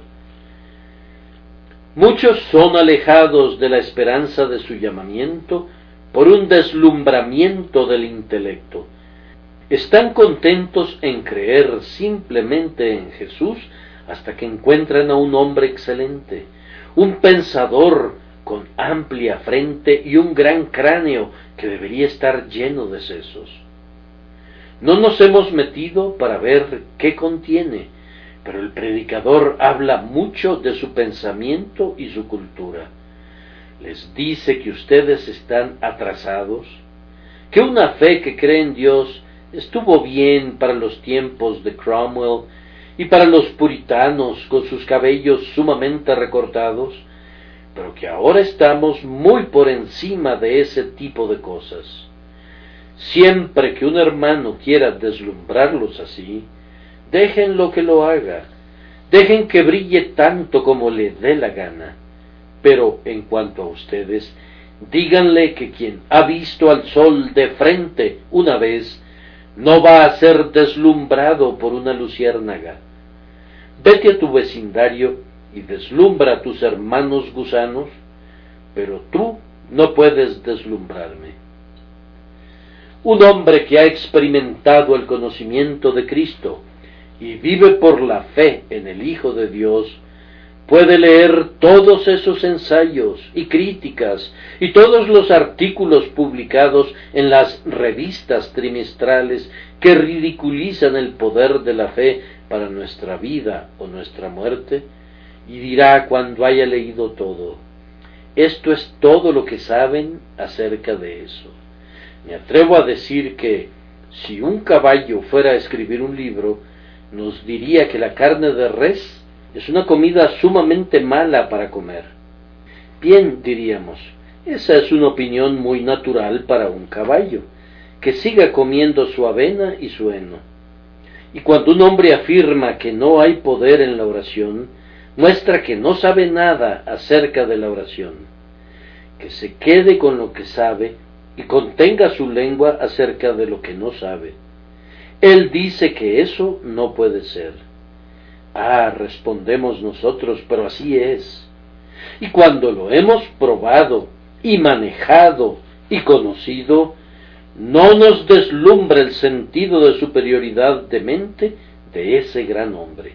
Muchos son alejados de la esperanza de su llamamiento por un deslumbramiento del intelecto. Están contentos en creer simplemente en Jesús hasta que encuentran a un hombre excelente, un pensador con amplia frente y un gran cráneo que debería estar lleno de sesos. No nos hemos metido para ver qué contiene, pero el predicador habla mucho de su pensamiento y su cultura. Les dice que ustedes están atrasados, que una fe que cree en Dios estuvo bien para los tiempos de Cromwell y para los puritanos con sus cabellos sumamente recortados, pero que ahora estamos muy por encima de ese tipo de cosas. Siempre que un hermano quiera deslumbrarlos así, déjenlo que lo haga, dejen que brille tanto como le dé la gana. Pero en cuanto a ustedes, díganle que quien ha visto al sol de frente una vez, no va a ser deslumbrado por una luciérnaga. Vete a tu vecindario y deslumbra a tus hermanos gusanos, pero tú no puedes deslumbrarme. Un hombre que ha experimentado el conocimiento de Cristo y vive por la fe en el Hijo de Dios, puede leer todos esos ensayos y críticas y todos los artículos publicados en las revistas trimestrales que ridiculizan el poder de la fe para nuestra vida o nuestra muerte, y dirá cuando haya leído todo: esto es todo lo que saben acerca de eso. Me atrevo a decir que si un caballo fuera a escribir un libro, nos diría que la carne de res es una comida sumamente mala para comer. Bien, diríamos, esa es una opinión muy natural para un caballo, que siga comiendo su avena y su heno. Y cuando un hombre afirma que no hay poder en la oración, muestra que no sabe nada acerca de la oración. Que se quede con lo que sabe y contenga su lengua acerca de lo que no sabe. Él dice que eso no puede ser. Ah, respondemos nosotros, pero así es. Y cuando lo hemos probado y manejado y conocido, no nos deslumbra el sentido de superioridad de mente de ese gran hombre.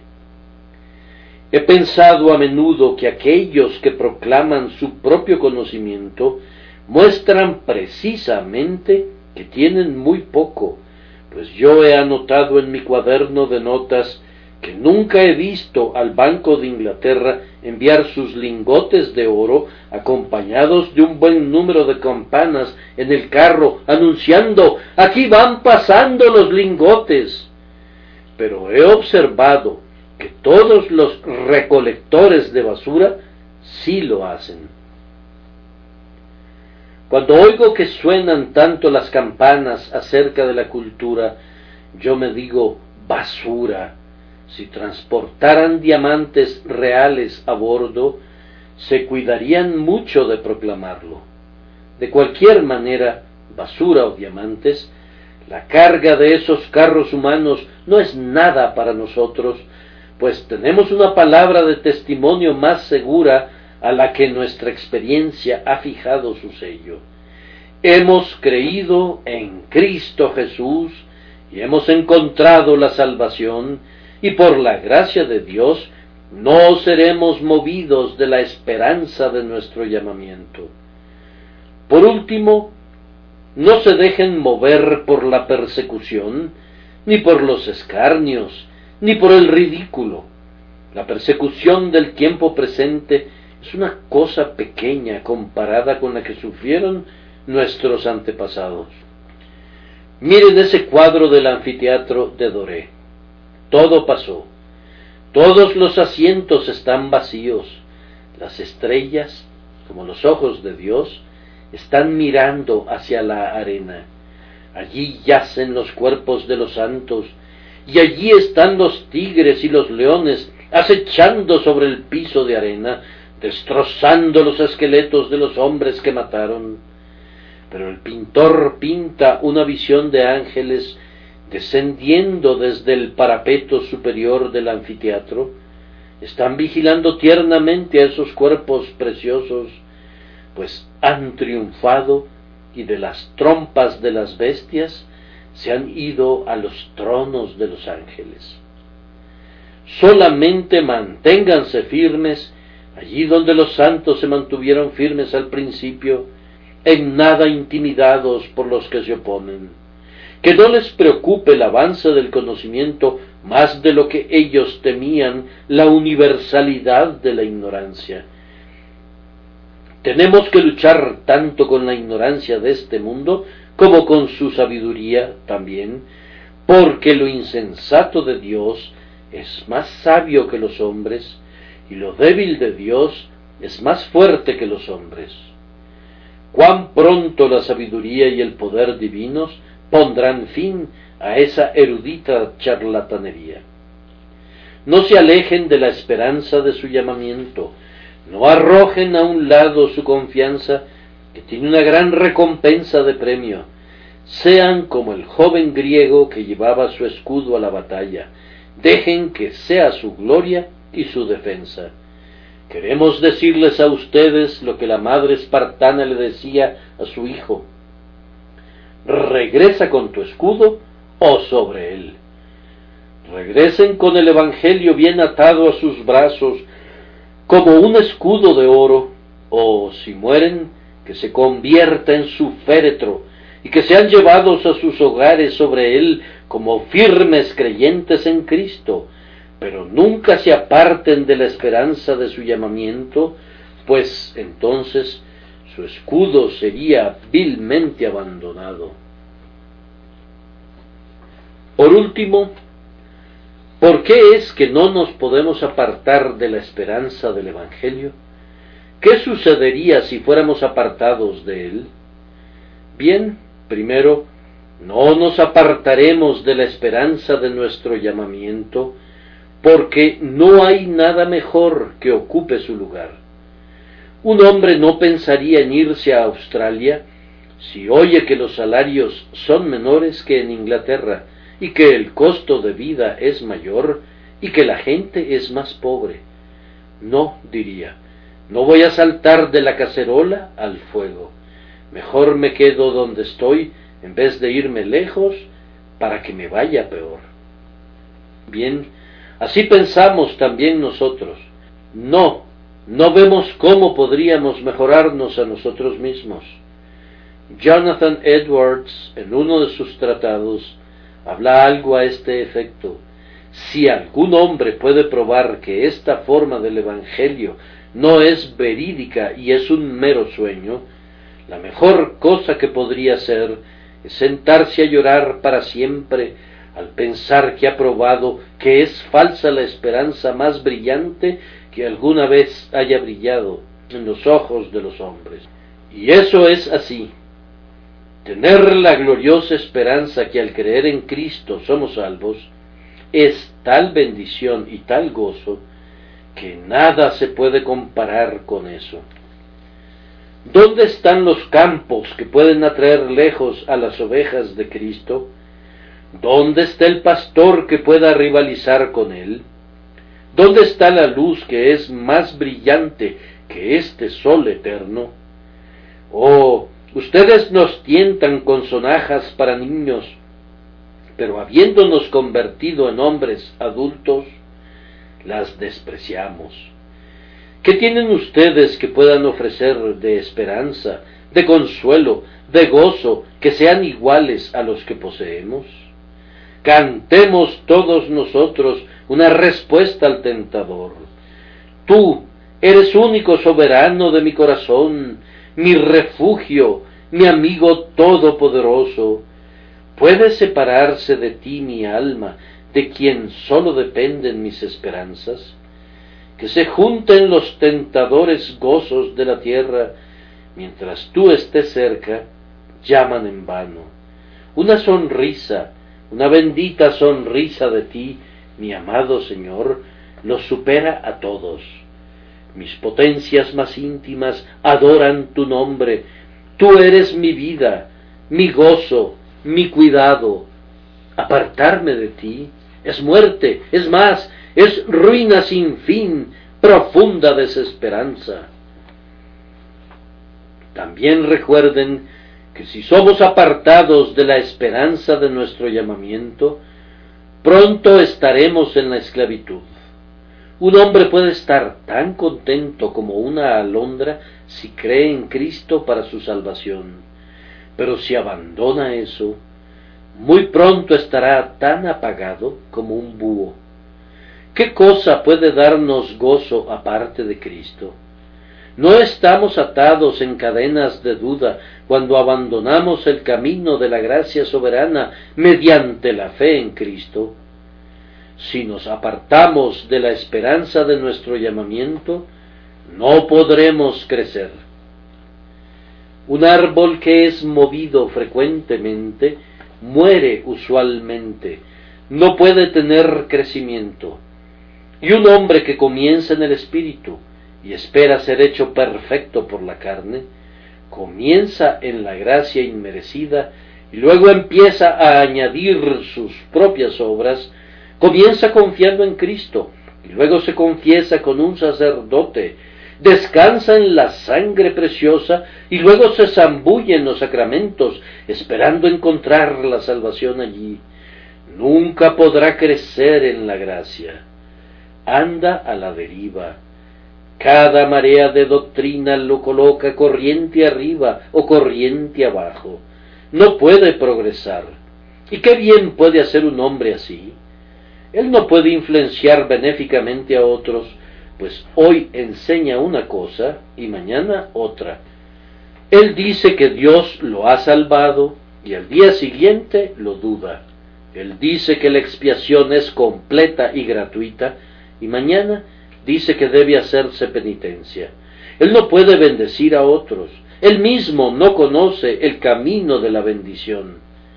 He pensado a menudo que aquellos que proclaman su propio conocimiento muestran precisamente que tienen muy poco, pues yo he anotado en mi cuaderno de notas que nunca he visto al Banco de Inglaterra enviar sus lingotes de oro acompañados de un buen número de campanas en el carro anunciando: aquí van pasando los lingotes. Pero he observado que todos los recolectores de basura sí lo hacen. Cuando oigo que suenan tanto las campanas acerca de la cultura, yo me digo: basura. Si transportaran diamantes reales a bordo, se cuidarían mucho de proclamarlo. De cualquier manera, basura o diamantes, la carga de esos carros humanos no es nada para nosotros, pues tenemos una palabra de testimonio más segura a la que nuestra experiencia ha fijado su sello. Hemos creído en Cristo Jesús y hemos encontrado la salvación, y por la gracia de Dios no seremos movidos de la esperanza de nuestro llamamiento. Por último, no se dejen mover por la persecución, ni por los escarnios, ni por el ridículo. La persecución del tiempo presente es una cosa pequeña comparada con la que sufrieron nuestros antepasados. Miren ese cuadro del anfiteatro de Doré. Todo pasó. Todos los asientos están vacíos. Las estrellas, como los ojos de Dios, están mirando hacia la arena. Allí yacen los cuerpos de los santos, y allí están los tigres y los leones acechando sobre el piso de arena, destrozando los esqueletos de los hombres que mataron. Pero el pintor pinta una visión de ángeles descendiendo desde el parapeto superior del anfiteatro. Están vigilando tiernamente a esos cuerpos preciosos, pues han triunfado y de las trompas de las bestias se han ido a los tronos de los ángeles. Solamente manténganse firmes allí donde los santos se mantuvieron firmes al principio, en nada intimidados por los que se oponen. Que no les preocupe el avance del conocimiento más de lo que ellos temían la universalidad de la ignorancia. Tenemos que luchar tanto con la ignorancia de este mundo como con su sabiduría también, porque lo insensato de Dios es más sabio que los hombres, y lo débil de Dios es más fuerte que los hombres. Cuán pronto la sabiduría y el poder divinos pondrán fin a esa erudita charlatanería. No se alejen de la esperanza de su llamamiento, no arrojen a un lado su confianza, que tiene una gran recompensa de premio. Sean como el joven griego que llevaba su escudo a la batalla, dejen que sea su gloria y su defensa. Queremos decirles a ustedes lo que la madre espartana le decía a su hijo: regresa con tu escudo o sobre él. Regresen con el evangelio bien atado a sus brazos como un escudo de oro, o si mueren, que se convierta en su féretro y que sean llevados a sus hogares sobre él como firmes creyentes en Cristo, pero nunca se aparten de la esperanza de su llamamiento, pues entonces su escudo sería vilmente abandonado. Por último, ¿por qué es que no nos podemos apartar de la esperanza del Evangelio? ¿Qué sucedería si fuéramos apartados de él? Bien, primero, no nos apartaremos de la esperanza de nuestro llamamiento, porque no hay nada mejor que ocupe su lugar. Un hombre no pensaría en irse a Australia si oye que los salarios son menores que en Inglaterra, y que el costo de vida es mayor, y que la gente es más pobre. No, diría, no voy a saltar de la cacerola al fuego. Mejor me quedo donde estoy, en vez de irme lejos, para que me vaya peor. Bien, así pensamos también nosotros. No, no vemos cómo podríamos mejorarnos a nosotros mismos. Jonathan Edwards, en uno de sus tratados, habla algo a este efecto. Si algún hombre puede probar que esta forma del Evangelio no es verídica y es un mero sueño, la mejor cosa que podría hacer es sentarse a llorar para siempre al pensar que ha probado que es falsa la esperanza más brillante que alguna vez haya brillado en los ojos de los hombres. Y eso es así. Tener la gloriosa esperanza que al creer en Cristo somos salvos es tal bendición y tal gozo que nada se puede comparar con eso. ¿Dónde están los campos que pueden atraer lejos a las ovejas de Cristo? ¿Dónde está el pastor que pueda rivalizar con él? ¿Dónde está la luz que es más brillante que este sol eterno? Oh, ustedes nos tientan con sonajas para niños, pero habiéndonos convertido en hombres adultos, las despreciamos. ¿Qué tienen ustedes que puedan ofrecer de esperanza, de consuelo, de gozo, que sean iguales a los que poseemos? Cantemos todos nosotros una respuesta al tentador. Tú eres único soberano de mi corazón, mi refugio, mi amigo todopoderoso. ¿Puede separarse de ti mi alma, de quien sólo dependen mis esperanzas? Que se junten los tentadores gozos de la tierra, mientras tú estés cerca, llaman en vano. Una sonrisa, una bendita sonrisa de ti, mi amado Señor, los supera a todos. Mis potencias más íntimas adoran tu nombre. Tú eres mi vida, mi gozo, mi cuidado. Apartarme de ti es muerte, es más, es ruina sin fin, profunda desesperanza. También recuerden que si somos apartados de la esperanza de nuestro llamamiento, pronto estaremos en la esclavitud. Un hombre puede estar tan contento como una alondra si cree en Cristo para su salvación, pero si abandona eso, muy pronto estará tan apagado como un búho. ¿Qué cosa puede darnos gozo aparte de Cristo? ¿No estamos atados en cadenas de duda cuando abandonamos el camino de la gracia soberana mediante la fe en Cristo? Si nos apartamos de la esperanza de nuestro llamamiento, no podremos crecer. Un árbol que es movido frecuentemente muere usualmente, no puede tener crecimiento. Y un hombre que comienza en el espíritu y espera ser hecho perfecto por la carne, comienza en la gracia inmerecida y luego empieza a añadir sus propias obras, comienza confiando en Cristo y luego se confiesa con un sacerdote, descansa en la sangre preciosa y luego se zambulle en los sacramentos, esperando encontrar la salvación allí. Nunca podrá crecer en la gracia. Anda a la deriva. Cada marea de doctrina lo coloca corriente arriba o corriente abajo. No puede progresar. ¿Y qué bien puede hacer un hombre así? Él no puede influenciar benéficamente a otros, pues hoy enseña una cosa y mañana otra. Él dice que Dios lo ha salvado y al día siguiente lo duda. Él dice que la expiación es completa y gratuita y mañana dice que debe hacerse penitencia. Él no puede bendecir a otros. Él mismo no conoce el camino de la bendición.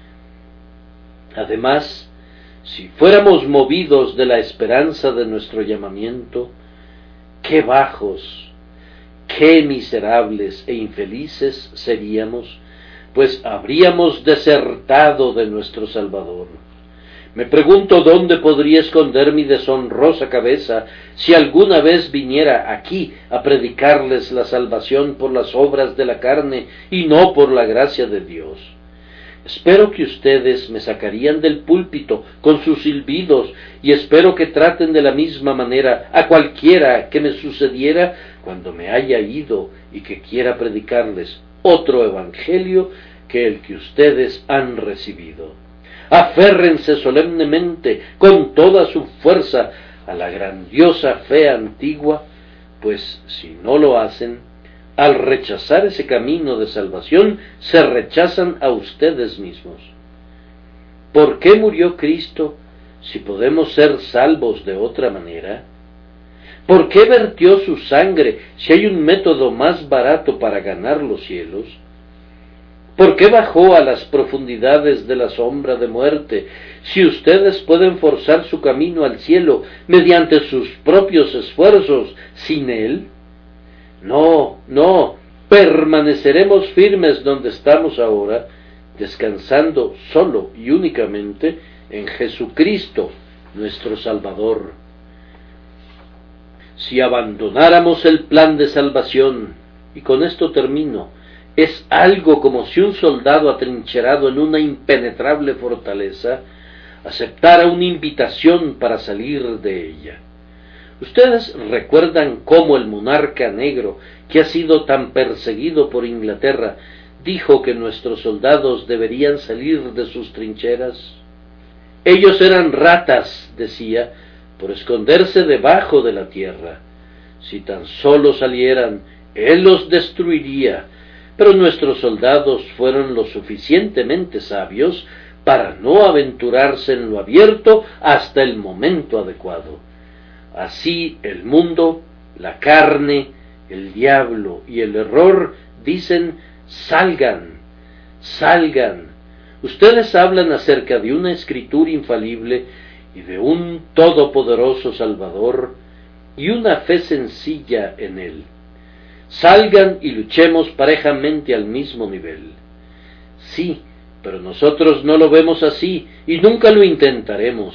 Además, si fuéramos movidos de la esperanza de nuestro llamamiento, qué bajos, qué miserables e infelices seríamos, pues habríamos desertado de nuestro Salvador. Me pregunto dónde podría esconder mi deshonrosa cabeza si alguna vez viniera aquí a predicarles la salvación por las obras de la carne y no por la gracia de Dios. Espero que ustedes me sacarían del púlpito con sus silbidos y espero que traten de la misma manera a cualquiera que me sucediera cuando me haya ido y que quiera predicarles otro evangelio que el que ustedes han recibido. Aférrense solemnemente con toda su fuerza a la grandiosa fe antigua, pues si no lo hacen, al rechazar ese camino de salvación, se rechazan a ustedes mismos. ¿Por qué murió Cristo si podemos ser salvos de otra manera? ¿Por qué vertió su sangre si hay un método más barato para ganar los cielos? ¿Por qué bajó a las profundidades de la sombra de muerte, si ustedes pueden forzar su camino al cielo mediante sus propios esfuerzos sin Él? No, no, permaneceremos firmes donde estamos ahora, descansando solo y únicamente en Jesucristo, nuestro Salvador. Si abandonáramos el plan de salvación, y con esto termino, es algo como si un soldado atrincherado en una impenetrable fortaleza aceptara una invitación para salir de ella. Ustedes recuerdan cómo el monarca negro, que ha sido tan perseguido por Inglaterra, dijo que nuestros soldados deberían salir de sus trincheras. Ellos eran ratas, decía, por esconderse debajo de la tierra. Si tan solo salieran, él los destruiría. Pero nuestros soldados fueron lo suficientemente sabios para no aventurarse en lo abierto hasta el momento adecuado. Así el mundo, la carne, el diablo y el error dicen: salgan, salgan. Ustedes hablan acerca de una escritura infalible y de un todopoderoso Salvador y una fe sencilla en Él. Salgan y luchemos parejamente al mismo nivel. Sí, pero nosotros no lo vemos así y nunca lo intentaremos.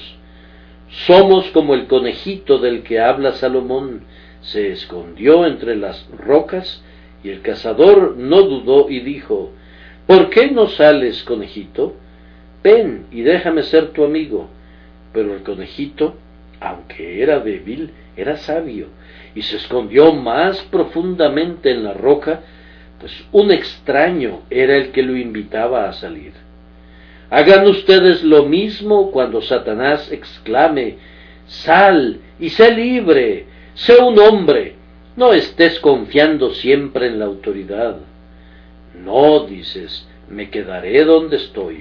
Somos como el conejito del que habla Salomón. Se escondió entre las rocas y el cazador no dudó y dijo: ¿por qué no sales, conejito? Ven y déjame ser tu amigo. Pero el conejito, aunque era débil, era sabio y se escondió más profundamente en la roca, pues un extraño era el que lo invitaba a salir. Hagan ustedes lo mismo cuando Satanás exclame: sal y sé libre, sé un hombre, no estés confiando siempre en la autoridad. No, dices, me quedaré donde estoy.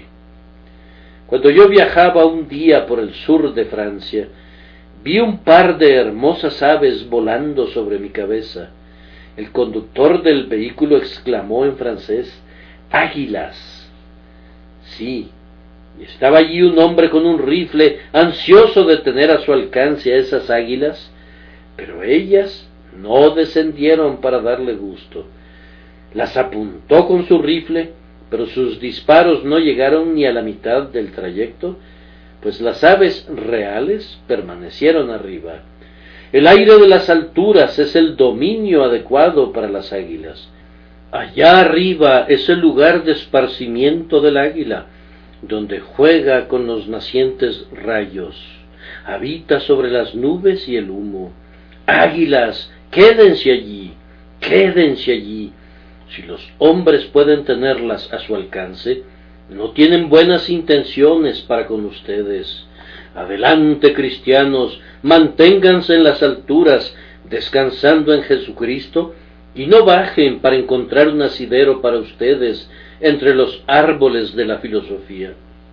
Cuando yo viajaba un día por el sur de Francia, vi un par de hermosas aves volando sobre mi cabeza. El conductor del vehículo exclamó en francés: águilas. Sí, Y estaba allí un hombre con un rifle, ansioso de tener a su alcance a esas águilas, pero ellas no descendieron para darle gusto. Las apuntó con su rifle, pero sus disparos no llegaron ni a la mitad del trayecto, pues las aves reales permanecieron arriba. El aire de las alturas es el dominio adecuado para las águilas. Allá arriba es el lugar de esparcimiento del águila, donde juega con los nacientes rayos, habita sobre las nubes y el humo. Águilas, quédense allí, quédense allí. Si los hombres pueden tenerlas a su alcance, no tienen buenas intenciones para con ustedes. Adelante, cristianos, manténganse en las alturas, descansando en Jesucristo, y no bajen para encontrar un asidero para ustedes entre los árboles de la filosofía.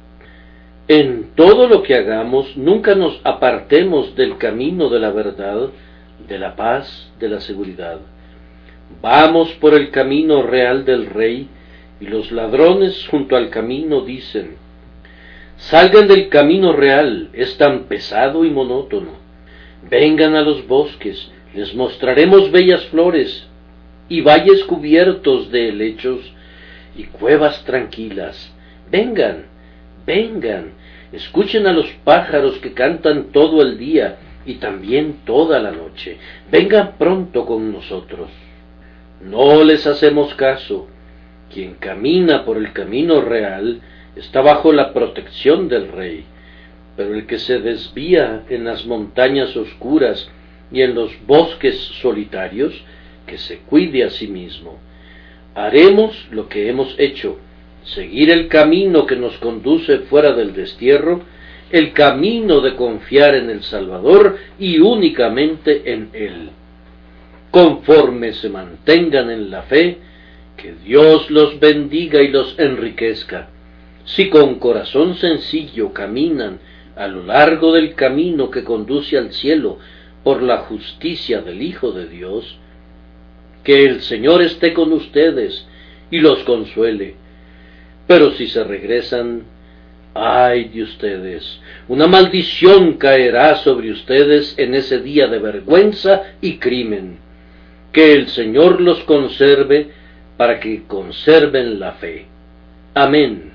En todo lo que hagamos, nunca nos apartemos del camino de la verdad, de la paz, de la seguridad. Vamos por el camino real del Rey, y los ladrones junto al camino dicen: salgan del camino real, es tan pesado y monótono. Vengan a los bosques, les mostraremos bellas flores, y valles cubiertos de helechos, y cuevas tranquilas. Vengan, vengan, escuchen a los pájaros que cantan todo el día y también toda la noche. Vengan pronto con nosotros. No les hacemos caso. Quien camina por el camino real está bajo la protección del Rey, pero el que se desvía en las montañas oscuras y en los bosques solitarios, que se cuide a sí mismo. Haremos lo que hemos hecho, seguir el camino que nos conduce fuera del destierro, el camino de confiar en el Salvador y únicamente en Él. Conforme se mantengan en la fe, que Dios los bendiga y los enriquezca. Si con corazón sencillo caminan a lo largo del camino que conduce al cielo por la justicia del Hijo de Dios, que el Señor esté con ustedes y los consuele. Pero si se regresan, ay de ustedes, una maldición caerá sobre ustedes en ese día de vergüenza y crimen. Que el Señor los conserve para que conserven la fe. Amén.